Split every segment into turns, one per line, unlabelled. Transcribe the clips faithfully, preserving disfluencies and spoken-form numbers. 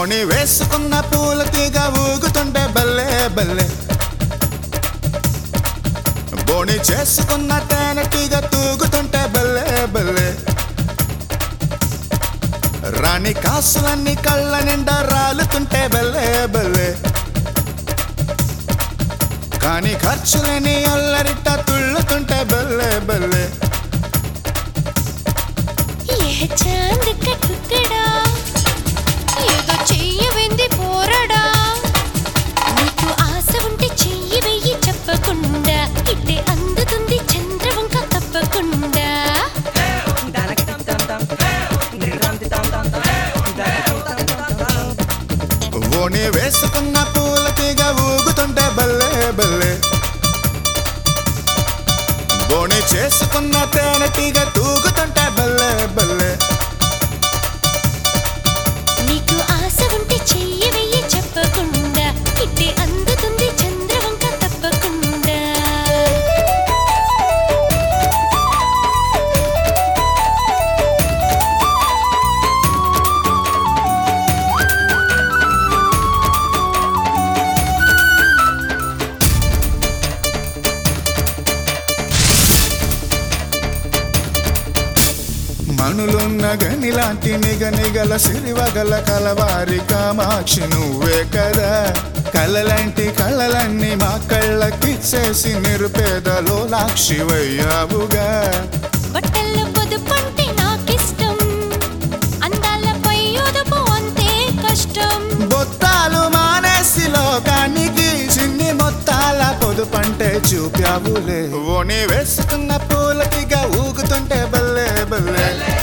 బోణి వేసుకున్న పూల తీగ ఊగుతుంటే బల్లే బల్లే, బోణి చేసుకున్న తేనె తీగ తూగుతుంటే బల్లే బల్లే, రాణి కాసులన్నీ కళ్ళ నిండా రాలుతుంటే బల్లే బల్లే, కానీ ఖర్చులని అల్లరిట తుళ్ళుతుంటే బల్లే బల్లే.
చాంద్ కట్టుకడా ఏదో చెయ్యవింది పోరడా, నీకు ఆశ ఉంటే చెయ్యి వెయ్యి చెప్పకుండా ఇట్టే అందుతుంది చంద్రవంక తప్పకుండా.
ఓణి వేసుకున్న పూల తీగ ఊగుతుంటే బల్లే బల్లే, బోణి చేసుకున్న తేనె తీగ తూగుతుంటే బల్లే బల్లే,
నీకు ఆశ ఉంటే చెయ్యి వెయ్యి చెప్పకుండా ఇట్టే అందుతుంది చంద్రవంక తప్పకుండా.
మనులున్న గనిలాంటి నిగ నిగల సిరివగల కలవారి కామాక్షి నువ్వే కదా, కలలాంటి కళలన్నీ మా కళ్ళకిచ్చేసి నిరుపేదలో లాక్షివయ్యావుగా.
బట్టల్లో పొదుపంటే నాకిష్టం, అందాలపై ఒదుపు అంతే కష్టం,
బొత్తాలు మానేసి లోకానికి చిన్ని మొత్తాల పొదుపంటే చూపావులే. ఓణి వేసుకున్న పూలకిగా ఊగుతుంటే బల్లే బల్లే,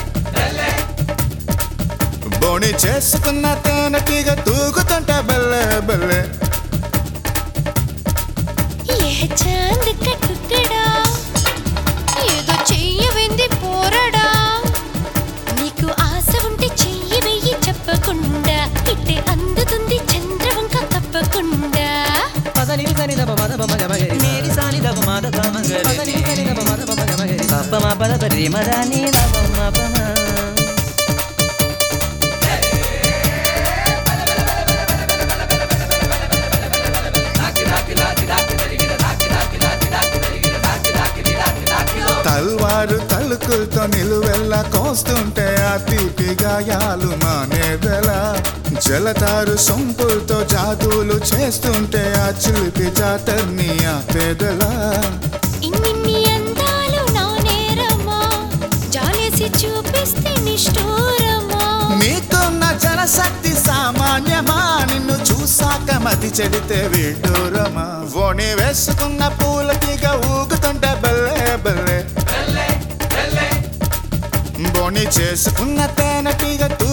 బోణి చేసుకున్న తేనెటీగ తూగుతుంటే బల్లే బల్లే.
ఏ చాంద్ కట్టుకడా ఏదో చెయ్యవింది పోరడా, నీకు ఆశ ఉంటే చెయ్యి వెయ్యి చెప్పకుండా ఇట్టే అందుతుంది చంద్రవంక తప్పకుండా.
పదని సని దబ మద బమ గమగరి మేరి సాని దబ మద బమగరి పదని సని దబ మద బమ గమగరి సప్ప మా పద పరి మదని దబ మ బమ.
తల్వారు తలుకులతో నిలువెల్ల కోస్తుంటే ఆ తీపి గాయాలు మానేదెలా, జలతారు సొంపులతో జాదులు చేస్తుంటే ఆ చిలిపి జాతర్ని ఆపేదలా.
ఇన్నిన్ని అందాలు నా నేరమా, జాలేసి చూపిస్తే నిష్ఠూరమా,
నీకున్న జనశక్తి సామాన్యమా, నిన్ను చూసాక మతి చెడితే విడ్డూరమా. ఓణి వేసుకున్న పూల తీగ ఊగుతుంటే బల్లే బల్లే, బోణి చేసుకున్న తేనె తీగ